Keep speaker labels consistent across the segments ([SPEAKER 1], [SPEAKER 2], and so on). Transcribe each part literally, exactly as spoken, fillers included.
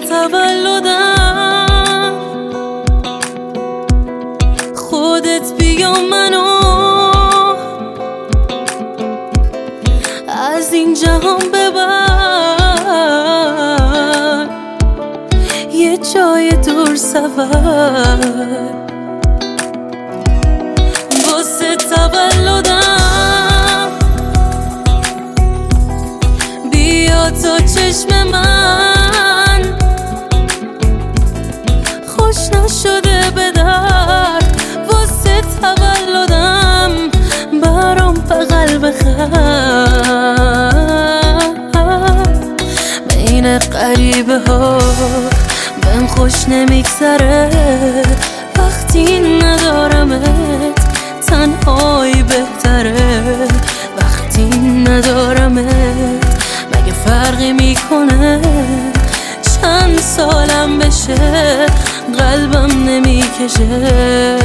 [SPEAKER 1] تولدم خودت بیا منو از این جهان ببر یه جای دور سفر واسه تولدم بیا تا چشم من خوش نشده به درد واسه تولدم برام بغل بخر بین غریبه ها بهم خوش نمیگذره وقتی ندارمت تنهایی بهتره وقتی ندارمت مگه فرقی میکنه چند سالم بشه قلبم نمیکشه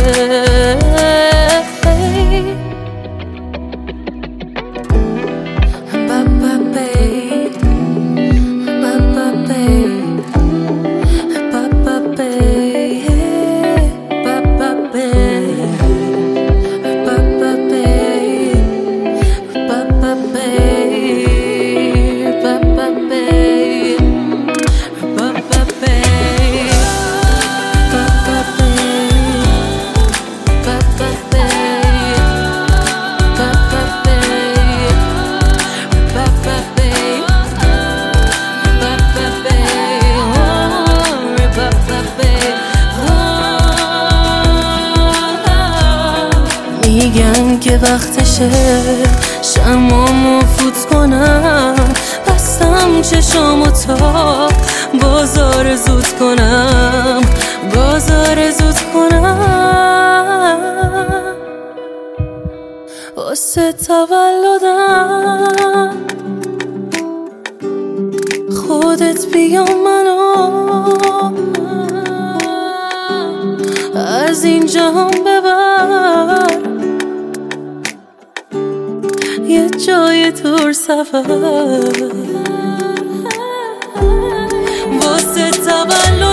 [SPEAKER 1] میگن که وقتشه شمامو فوت کنم بستم چشامو تا بازار زود کنم بازار زود کنم واسه تولدم خودت بیا منو از این جهان ببر یه جای دور سفر واسه تولد